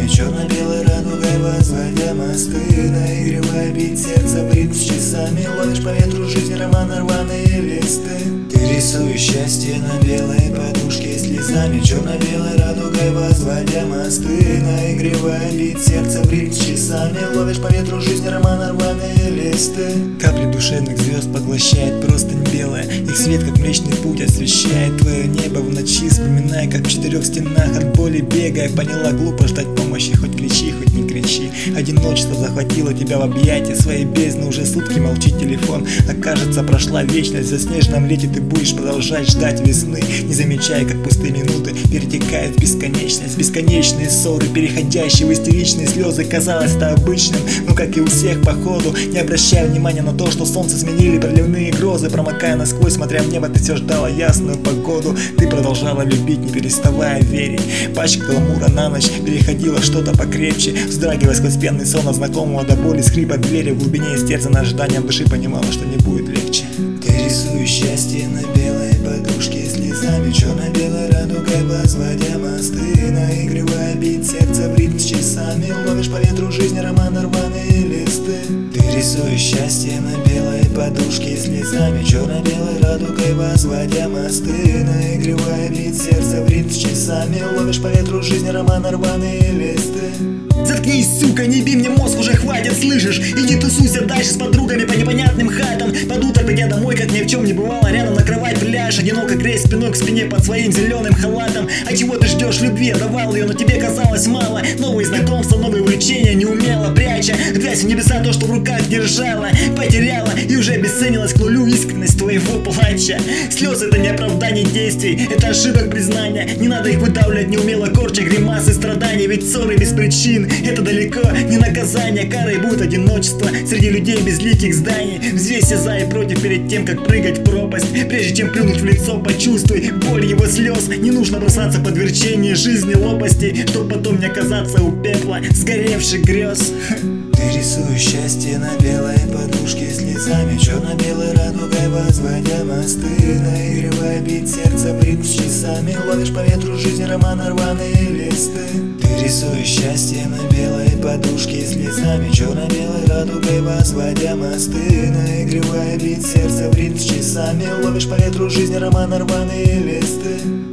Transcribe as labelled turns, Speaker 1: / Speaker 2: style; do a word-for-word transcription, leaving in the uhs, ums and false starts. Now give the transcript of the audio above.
Speaker 1: черно-белой радугой возводя мосты, наигрывая бит сердца в ритм с часами. Ловишь по ветру жизни романа рваные листы. Ты рисуешь счастье на белой подушке слезами, черно-белой радугой возводя мосты, наигрывая бит сердца в ритм с часами. Ловишь по ветру жизни романа рваные листы.
Speaker 2: Капли душевных звезд поглощает простынь белая, их свет как млечный путь освещает твое небо в ночи. Вспоминая, как в четырех стенах от боли бегая, поняла, глупо ждать помощи, хоть кричи, хоть не кричи. Одиночество захватило тебя в объятия своей бездны, уже сутки молчит телефон, а кажется, прошла вечность. В заснеженном лете ты будешь продолжать ждать весны, не замечая, как пустые минуты перетекают в бесконечность. Бесконечные ссоры, переходящие в истеричные слезы. Казалось это обычным, но как и у всех походу, не обращая внимания на то, что солнце сменили проливные грозы. Промокая насквозь, смотря в небо, ты все ждала ясную погоду. Ты продолжала любить, не переставая верить. Пачка гламура на ночь переходила что-то покрепче, вздрагивая сквозь пенный сон от знакомого до боли скрипа двери. В глубине истерзанной ожиданием души понимала, что не будет легче.
Speaker 1: Ты рисуешь счастье на белой подушке слезами, черно-белой радугой возводя мосты, наигрывая бит сердца в ритм с часами. Ловишь по ветру жизни романа рваные листы. Ты рисуешь счастье на белой подушке слезами, черно-белой радугой возводя мосты, наигрывая бит сердца в ритм с часами. Ловишь по ветру жизни романа рваные листы.
Speaker 2: Заткнись, сука, не би мне мозг, уже хватит, слышишь? Иди тусуйся дальше с подругами по непонятным хатам. Под утро придя домой, как ни в чем не бывало, рядом на кровать приляжешь, одиноко греясь спиной к спине под своим зеленым халатом. А чего ты ждешь любви? Давал ее, но тебе казалось мало. Новые знакомства, новые увлечения, неумело пряча грязь в небеса, то, что в руках держала, потеряла и уже обесценилась к нулю искренность твоего плача. Слезы — это не оправдание действий, это ошибок признания. Не надо их выдавливать неумело, корча гримасы страданий. Ведь ссоры без причин — это далеко не наказание. Карой будет одиночество среди людей безликих зданий. Взвейся за и против перед тем, как прыгать в пропасть. Прежде чем плюнуть в лицо, почувствуй боль его слез. Не нужно бросаться под верчение жизни лопасти, чтоб потом не оказаться у пепла сгоревших грез.
Speaker 1: Ты рисуешь счастье на белой подушке слезами, черно-белой радугой возводя мосты, наигрывая бит сердца в ритм с часами. Ловишь по ветру жизни романа рваные листы. Ты рисуешь счастье на белой подушке слезами, черно-белой радугой возводя мосты, наигрывая бит сердца в ритм с часами. Ловишь по ветру жизни романа рваные листы.